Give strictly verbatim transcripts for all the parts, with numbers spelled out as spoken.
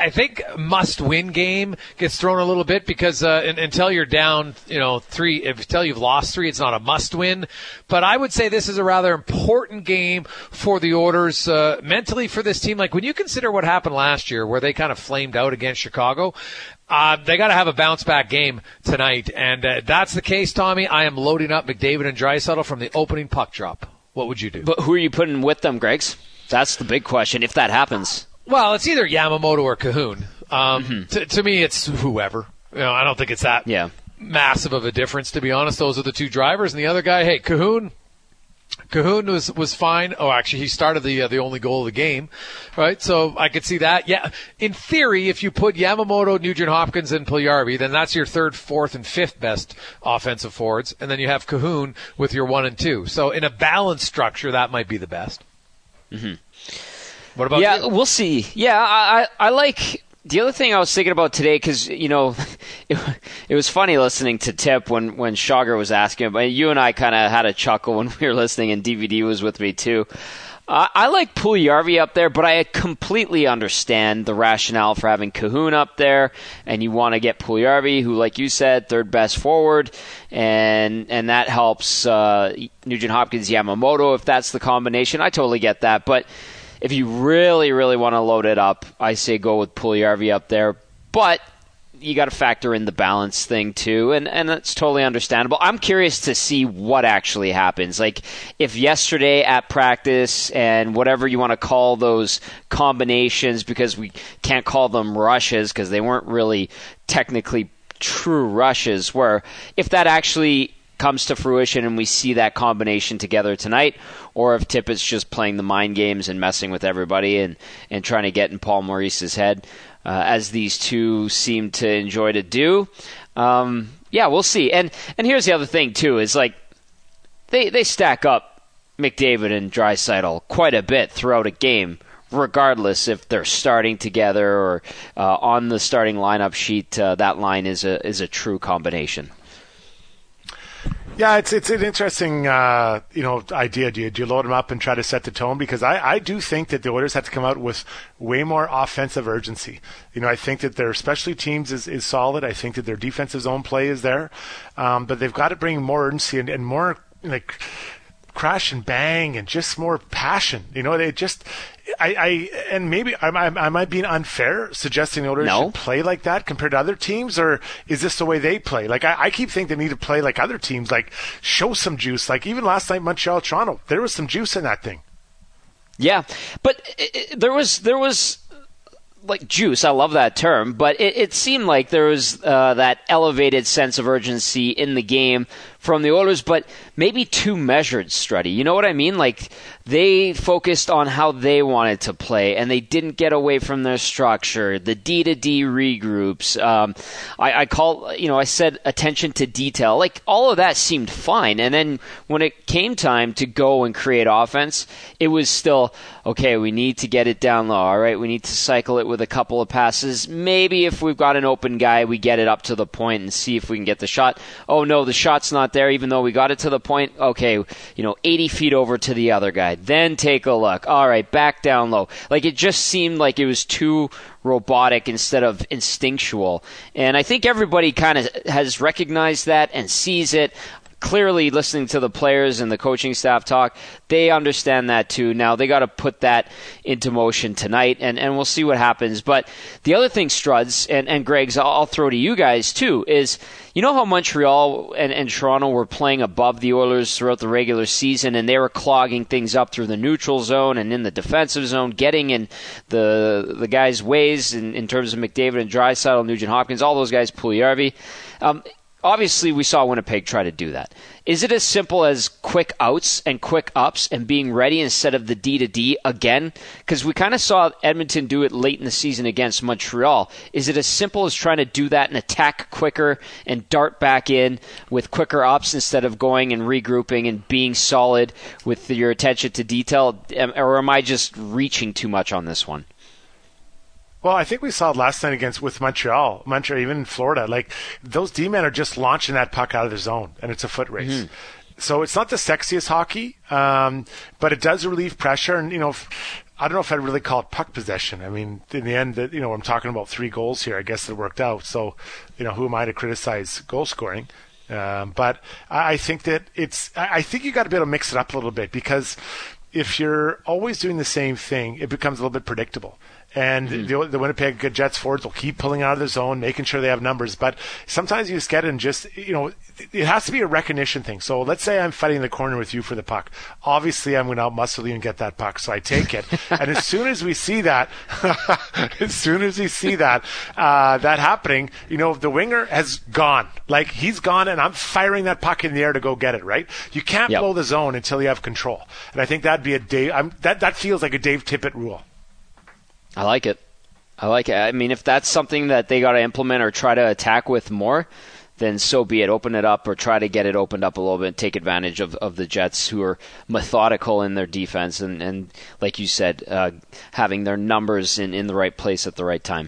I think must-win game gets thrown a little bit because uh, in, until you're down, you know, three, if, until you've lost three, it's not a must-win. But I would say this is a rather important game for the Oilers uh, mentally for this team. Like when you consider what happened last year, where they kind of flamed out against Chicago, uh, they got to have a bounce-back game tonight, and uh, that's the case. Tommy, I am loading up McDavid and Draisaitl from the opening puck drop. What would you do? But who are you putting with them, Greggs? That's the big question. If that happens. Well, it's either Yamamoto or Cahoon. Um, mm-hmm. t- to me, it's whoever. You know, I don't think it's that yeah. massive of a difference, to be honest. Those are the two drivers. And the other guy, hey, Cahoon, Cahoon was, was fine. Oh, actually, he started the uh, the only goal of the game, right? So I could see that. Yeah, in theory, if you put Yamamoto, Nugent Hopkins, and Puljujarvi, then that's your third, fourth, and fifth best offensive forwards. And then you have Cahoon with your one and two. So in a balanced structure, that might be the best. Mm-hmm. What about yeah, you? We'll see. Yeah, I, I, I like the other thing I was thinking about today because, you know, it, it was funny listening to Tip when, when Chager was asking him. You and I kind of had a chuckle when we were listening, and D V D was with me too. Uh, I like Puljujarvi up there, but I completely understand the rationale for having Cahoon up there, and you want to get Puljujarvi, who, like you said, third best forward, and and that helps uh, Nugent Hopkins, Yamamoto, if that's the combination. I totally get that, but if you really, really want to load it up, I say go with Puljujarvi up there. But you got to factor in the balance thing too, and, and that's totally understandable. I'm curious to see what actually happens. Like if yesterday at practice and whatever you want to call those combinations, because we can't call them rushes because they weren't really technically true rushes, where if that actually comes to fruition and we see that combination together tonight, or if Tippett's just playing the mind games and messing with everybody and, and trying to get in Paul Maurice's head, uh, as these two seem to enjoy to do. Um, yeah, we'll see. And and here's the other thing, too, is like they, they stack up McDavid and Draisaitl quite a bit throughout a game, regardless if they're starting together or uh, on the starting lineup sheet, uh, that line is a is a true combination. Yeah, it's it's an interesting uh, you know idea. Do you, do you load them up and try to set the tone? Because I, I do think that the Oilers have to come out with way more offensive urgency. You know, I think that their specialty teams is, is solid. I think that their defensive zone play is there, um, but they've got to bring more urgency and, and more like crash and bang and just more passion. You know, they just. I, I and maybe I, I, I might be unfair suggesting the Oilers no. should play like that compared to other teams, or is this the way they play? Like I, I keep thinking they need to play like other teams, like show some juice. Like even last night, Montreal, Toronto, there was some juice in that thing. Yeah, but it, it, there was there was like juice. I love that term, but it, it seemed like there was uh, that elevated sense of urgency in the game from the Oilers, but maybe too measured, Struddy. You know what I mean? Like they focused on how they wanted to play, and they didn't get away from their structure. The D to D regroups. Um, I, I call, you know, I said attention to detail. Like all of that seemed fine, and then when it came time to go and create offense, it was still okay. We need to get it down low. All right, we need to cycle it with a couple of passes. Maybe if we've got an open guy, we get it up to the point and see if we can get the shot. Oh no, the shot's not there, even though we got it to the point. Okay, you know, eighty feet over to the other guy. Then take a look. All right, back down low. Like it just seemed like it was too robotic instead of instinctual. And I think everybody kind of has recognized that and sees it. Clearly, listening to the players and the coaching staff talk, they understand that too. Now, they got to put that into motion tonight, and, and we'll see what happens. But the other thing, Struds, and, and Greg's, I'll, I'll throw to you guys too, is you know how Montreal and, and Toronto were playing above the Oilers throughout the regular season, and they were clogging things up through the neutral zone and in the defensive zone, getting in the the guys' ways in, in terms of McDavid and Draisaitl, Nugent Hopkins, all those guys, Puljujarvi. Um, Obviously, we saw Winnipeg try to do that. Is it as simple as quick outs and quick ups and being ready instead of the D to D again? Because we kind of saw Edmonton do it late in the season against Montreal. Is it as simple as trying to do that and attack quicker and dart back in with quicker ups instead of going and regrouping and being solid with your attention to detail? Or am I just reaching too much on this one? Well, I think we saw it last night against with Montreal, Montreal, even in Florida. Like those D-men are just launching that puck out of their zone, and it's a foot race. Mm-hmm. So it's not the sexiest hockey, um, but it does relieve pressure. And you know, I don't know if I'd really call it puck possession. I mean, in the end, you know, I'm talking about three goals here. I guess it worked out. So, you know, who am I to criticize goal scoring? Um, but I think that it's, I think you got to be able to mix it up a little bit, because if you're always doing the same thing, it becomes a little bit predictable. And mm-hmm. the, the Winnipeg Jets forwards will keep pulling out of the zone, making sure they have numbers. But sometimes you just get in just, you know, it has to be a recognition thing. So let's say I'm fighting in the corner with you for the puck. Obviously, I'm going to out-muscle you and get that puck. So I take it. And as soon as we see that, as soon as we see that, uh, that happening, you know, the winger has gone. Like, he's gone, and I'm firing that puck in the air to go get it, right? You can't yep. blow the zone until you have control. And I think that'd be a Dave, I'm, that, that feels like a Dave Tippett rule. I like it. I like it. I mean, if that's something that they got to implement or try to attack with more, then so be it. Open it up or try to get it opened up a little bit and take advantage of, of the Jets, who are methodical in their defense and, and like you said, uh, having their numbers in, in the right place at the right time.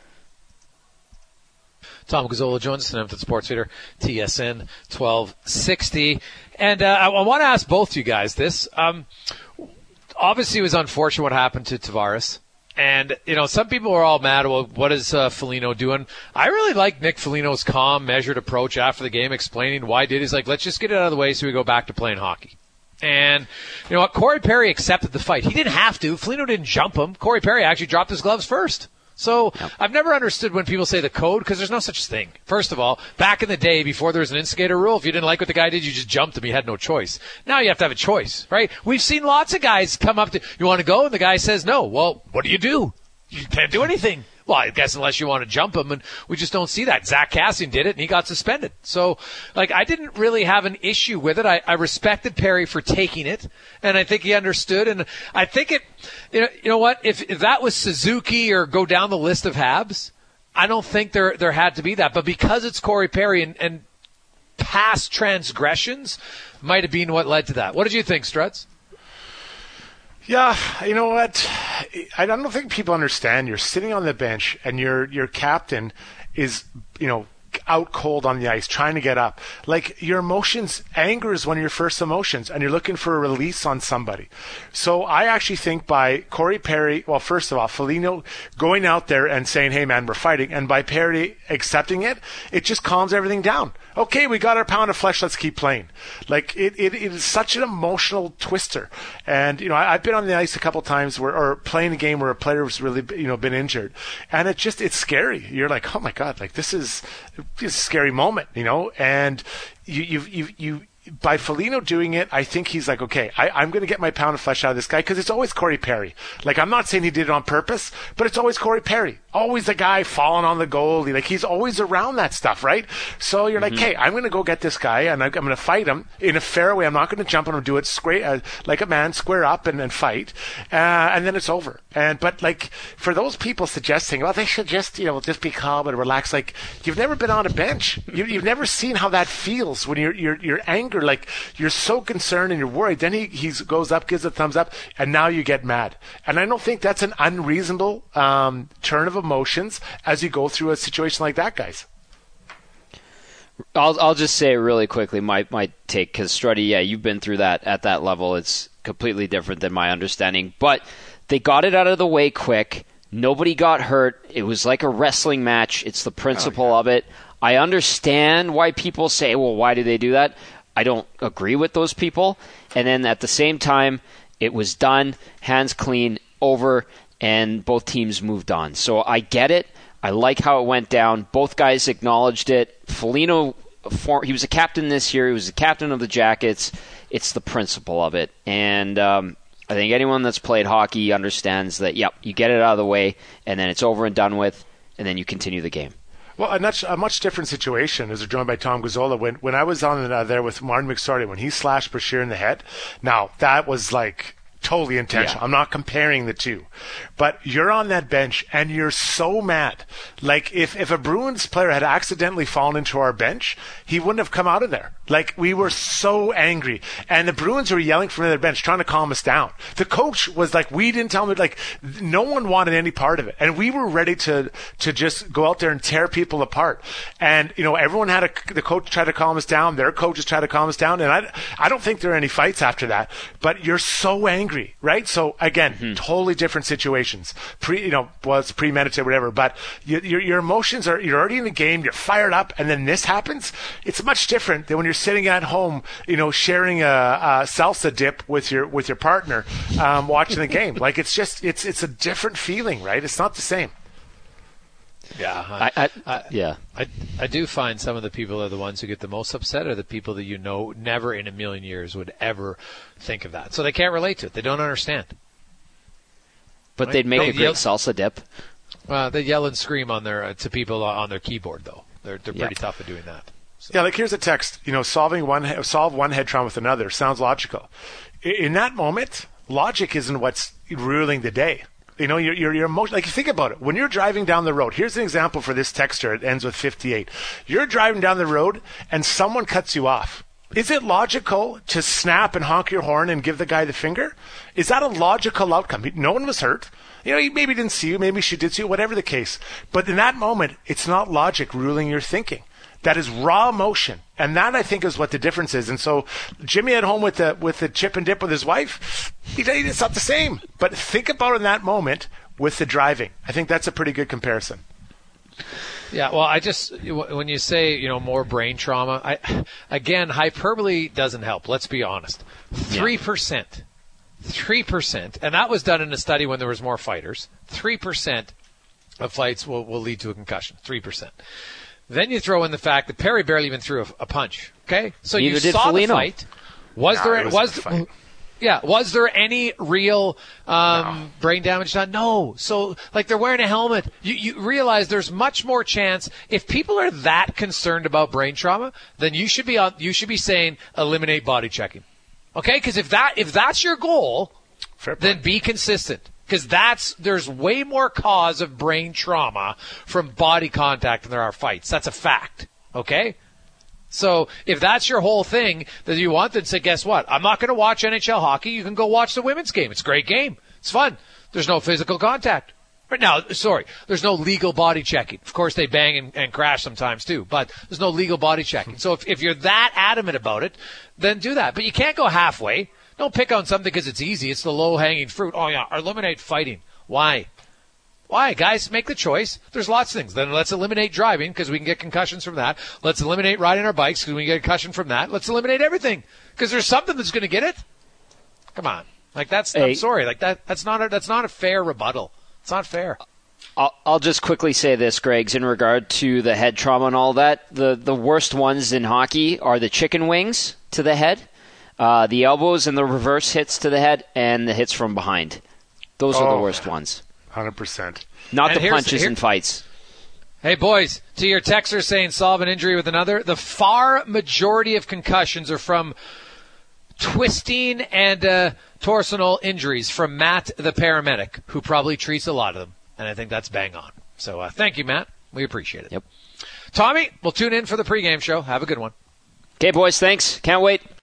Tom Gazzola joins us, an Sports Leader, T S N twelve sixty. And uh, I, I want to ask both you guys this. Um, obviously, it was unfortunate what happened to Tavares. And, you know, some people are all mad, well, what is uh, Foligno doing? I really like Nick Foligno's calm, measured approach after the game, explaining why he did. He's like, let's just get it out of the way so we go back to playing hockey. And, you know what, Corey Perry accepted the fight. He didn't have to. Foligno didn't jump him. Corey Perry actually dropped his gloves first. So yep. I've never understood when people say the code, because there's no such thing. First of all, back in the day, before there was an instigator rule, if you didn't like what the guy did, you just jumped him. You had no choice. Now you have to have a choice, right? We've seen lots of guys come up to, you want to go? And the guy says no. Well, what do you do? You can't do anything. Well, I guess unless you want to jump him, and we just don't see that. Zach Kassian did it, and he got suspended. So, like, I didn't really have an issue with it. I, I respected Perry for taking it, and I think he understood. And I think it, you know, you know what? If, if that was Suzuki or go down the list of Habs, I don't think there there had to be that. But because it's Corey Perry and, and past transgressions might have been what led to that. What did you think, Struts? Yeah, you know what? I don't think people understand. You're sitting on the bench, and your your captain is, you know, out cold on the ice, trying to get up. Like, your emotions, anger is one of your first emotions, and you're looking for a release on somebody. So I actually think by Corey Perry, well, first of all, Foligno going out there and saying, hey, man, we're fighting, and by Perry accepting it, it just calms everything down. Okay, we got our pound of flesh, let's keep playing. Like, it, it, it is such an emotional twister. And, you know, I, I've been on the ice a couple times where, or playing a game where a player was really, you know, been injured. And it just, it's scary. You're like, oh my God, like, this is, this is a scary moment, you know? And you, you, you, you, by Foligno doing it, I think he's like, okay, I, I'm going to get my pound of flesh out of this guy, because it's always Corey Perry. Like, I'm not saying he did it on purpose, but it's always Corey Perry. Always the guy falling on the goalie. Like, he's always around that stuff, right? So you're mm-hmm. like, hey, I'm going to go get this guy, and I'm, I'm going to fight him in a fair way. I'm not going to jump on him, do it square, uh, like a man, square up and, and fight, uh, and then it's over. And but like, for those people suggesting, well, they should just, you know, just be calm and relax. Like, you've never been on a bench. You, you've never seen how that feels when you're you're you're angry. Like, you're so concerned and you're worried. Then he he goes up, gives a thumbs up, and now you get mad. And I don't think that's an unreasonable um, turn of emotions as you go through a situation like that, guys. I'll I'll just say really quickly my my take, because Struddy, yeah, you've been through that at that level. It's completely different than my understanding, but they got it out of the way quick. Nobody got hurt. It was like a wrestling match. It's the principle oh, yeah. of it. I understand why people say, well, why do they do that? I don't agree with those people. And then at the same time, it was done, hands clean, over, and both teams moved on. So I get it. I like how it went down. Both guys acknowledged it. Foligno, he was a captain this year. He was the captain of the Jackets. It's the principle of it. And um, I think anyone that's played hockey understands that, yep, you get it out of the way, and then it's over and done with, and then you continue the game. Well, and that's a much different situation, as we're joined by Tom Gazzola. When when I was on uh, there with Martin McSorley, when he slashed Bashir in the head, now that was like totally intentional. Yeah. I'm not comparing the two. But you're on that bench, and you're so mad. Like, if, if a Bruins player had accidentally fallen into our bench, he wouldn't have come out of there. Like, we were so angry. And the Bruins were yelling from their bench, trying to calm us down. The coach was like, we didn't tell him, like, no one wanted any part of it. And we were ready to, to just go out there and tear people apart. And, you know, everyone had a, the coach tried to calm us down. Their coaches tried to calm us down. And I, I don't think there are any fights after that. But you're so angry. angry, right? So again, mm-hmm. totally different situations. Pre, you know, well, it's premeditated, whatever. But you, your your emotions are you're already in the game, you're fired up, and then this happens. It's much different than when you're sitting at home, you know, sharing a, a salsa dip with your with your partner, um, watching the game. Like it's just it's it's a different feeling, right? It's not the same. Yeah, I, I, I, yeah. I, I do find some of the people are the ones who get the most upset are the people that you know never in a million years would ever think of that. So they can't relate to it. They don't understand. But right? they'd make they a great yell, salsa dip. Uh, they yell and scream on their uh, to people on their keyboard, though. They're they're pretty yep. tough at doing that. So. Yeah, like here's a text. You know, solving one solve one head trauma with another sounds logical. In that moment, logic isn't what's ruling the day. You know, your your your emotion. Like, think about it. When you're driving down the road, here's an example for this texter. It ends with fifty-eight. You're driving down the road, and someone cuts you off. Is it logical to snap and honk your horn and give the guy the finger? Is that a logical outcome? No one was hurt. You know, he maybe didn't see you, maybe she did see you, whatever the case. But in that moment, it's not logic ruling your thinking. That is raw emotion. And that, I think, is what the difference is. And so Jimmy at home with the with the chip and dip with his wife, he, it's not the same. But think about it in that moment with the driving. I think that's a pretty good comparison. Yeah, well, I just, when you say, you know, more brain trauma, I again, hyperbole doesn't help. Let's be honest. three percent. three percent. And that was done in a study when there was more fighters. three percent of fights will, will lead to a concussion. three percent. Then you throw in the fact that Perry barely even threw a, a punch. Okay, so Neither you did saw Foligno. the fight. Was nah, there was was fight. yeah was there any real um, no. brain damage done? No. So like they're wearing a helmet. You you realize there's much more chance if people are that concerned about brain trauma, then you should be on. You should be saying eliminate body checking. Okay, because if that if that's your goal, then be consistent. Because that's there's way more cause of brain trauma from body contact than there are fights. That's a fact. Okay? So if that's your whole thing that you want, then say, guess what? I'm not going to watch N H L hockey. You can go watch the women's game. It's a great game. It's fun. There's no physical contact. Right now, sorry, there's no legal body checking. Of course, they bang and, and crash sometimes too, but there's no legal body checking. So if, if you're that adamant about it, then do that. But you can't go halfway. Don't pick on something because it's easy. It's the low-hanging fruit. Oh, yeah, eliminate fighting. Why? Why? Guys, make the choice. There's lots of things. Then let's eliminate driving because we can get concussions from that. Let's eliminate riding our bikes because we can get a concussion from that. Let's eliminate everything because there's something that's going to get it. Come on. Like, that's, hey. I'm sorry. Like, that, that's not a, that's not a fair rebuttal. It's not fair. I'll, I'll just quickly say this, Greg's, in regard to the head trauma and all that. The, the worst ones in hockey are the chicken wings to the head. Uh, the elbows and the reverse hits to the head, and the hits from behind. Those oh, are the worst ones. one hundred percent. Not and the punches here, in fights. Hey, boys, to your texter saying solve an injury with another, the far majority of concussions are from twisting and uh, torsional injuries from Matt, the paramedic, who probably treats a lot of them. And I think that's bang on. So uh, thank you, Matt. We appreciate it. Yep. Tommy, we'll tune in for the pregame show. Have a good one. Okay, boys, thanks. Can't wait.